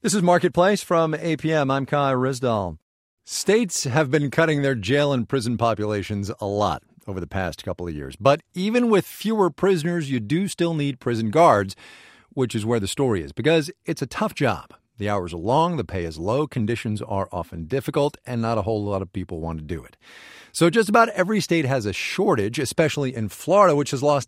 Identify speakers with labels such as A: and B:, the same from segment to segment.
A: This is Marketplace from APM. I'm Kai Rizdal. States have been cutting their jail and prison populations a lot over the past couple of years. But even with fewer prisoners, you do still need prison guards, which is where the story is, because it's a tough job. The hours are long, the pay is low, conditions are often difficult, and not a whole lot of people want to do it. So just about every state has a shortage, especially in Florida, which has lost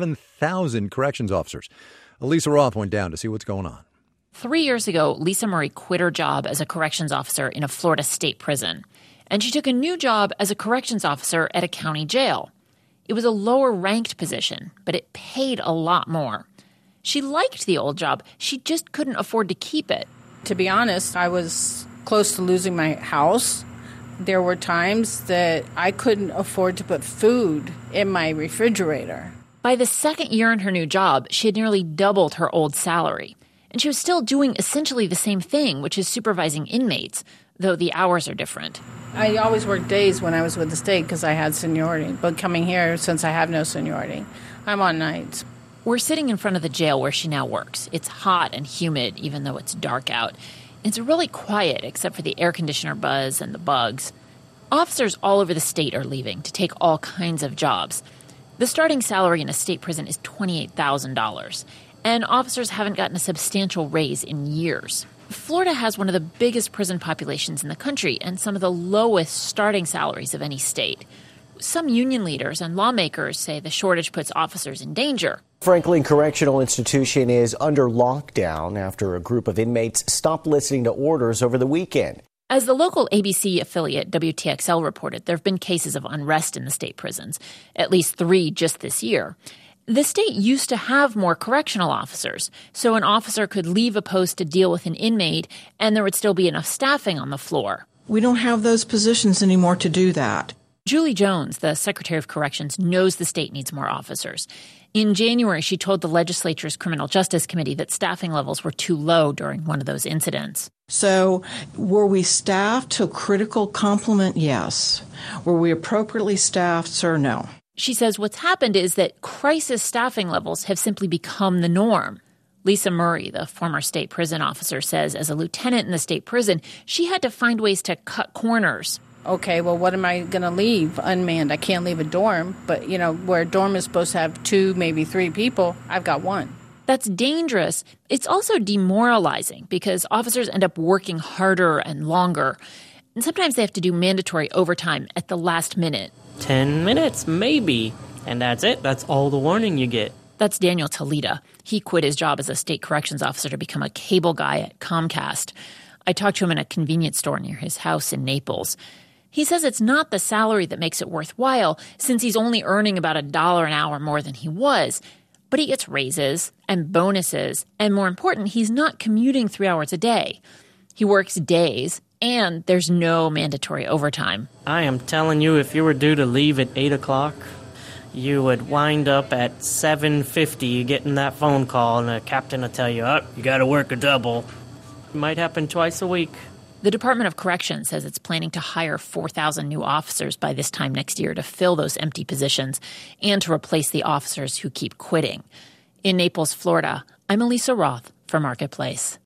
A: 11,000 corrections officers. Elisa Roth went down to see what's going on.
B: 3 years ago, Lisa Murray quit her job as a corrections officer in a Florida state prison. And she took a new job as a corrections officer at a county jail. It was a lower-ranked position, but it paid a lot more. She liked the old job. She just couldn't afford to keep it.
C: To be honest, I was close to losing my house. There were times that I couldn't afford to put food in my refrigerator.
B: By the second year in her new job, she had nearly doubled her old salary. And she was still doing essentially the same thing, which is supervising inmates, though the hours are different.
C: I always worked days when I was with the state because I had seniority. But coming here, since I have no seniority, I'm on nights.
B: We're sitting in front of the jail where she now works. It's hot and humid, even though it's dark out. It's really quiet, except for the air conditioner buzz and the bugs. Officers all over the state are leaving to take all kinds of jobs. The starting salary in a state prison is $28,000. And officers haven't gotten a substantial raise in years. Florida has one of the biggest prison populations in the country and some of the lowest starting salaries of any state. Some union leaders and lawmakers say the shortage puts officers in danger.
D: Franklin Correctional Institution is under lockdown after a group of inmates stopped listening to orders over the weekend.
B: As the local ABC affiliate WTXL reported, there have been cases of unrest in the state prisons, at least 3 just this year. The state used to have more correctional officers, so an officer could leave a post to deal with an inmate, and there would still be enough staffing on the floor.
E: We don't have those positions anymore to do that.
B: Julie Jones, the Secretary of Corrections, knows the state needs more officers. In January, she told the legislature's Criminal Justice Committee that staffing levels were too low during one of those incidents.
E: So were we staffed to critical complement? Yes. Were we appropriately staffed, sir? No.
B: She says what's happened is that crisis staffing levels have simply become the norm. Lisa Murray, the former state prison officer, says as a lieutenant in the state prison, she had to find ways to cut corners.
C: Okay, well, what am I going to leave unmanned? I can't leave a dorm, but, where a dorm is supposed to have 2, maybe 3 people, I've got 1.
B: That's dangerous. It's also demoralizing because officers end up working harder and longer. And sometimes they have to do mandatory overtime at the last minute.
F: 10 minutes, maybe. And that's it. That's all the warning you get.
B: That's Daniel Talita. He quit his job as a state corrections officer to become a cable guy at Comcast. I talked to him in a convenience store near his house in Naples. He says it's not the salary that makes it worthwhile, since he's only earning about $1 an hour more than he was. But he gets raises and bonuses, and more important, he's not commuting 3 hours a day. He works days, and there's no mandatory overtime.
F: I am telling you, if you were due to leave at 8 o'clock, you would wind up at 7:50 getting that phone call, and the captain will tell you, you got to work a double. It might happen twice a week.
B: The Department of Corrections says it's planning to hire 4,000 new officers by this time next year to fill those empty positions and to replace the officers who keep quitting. In Naples, Florida, I'm Elisa Roth for Marketplace.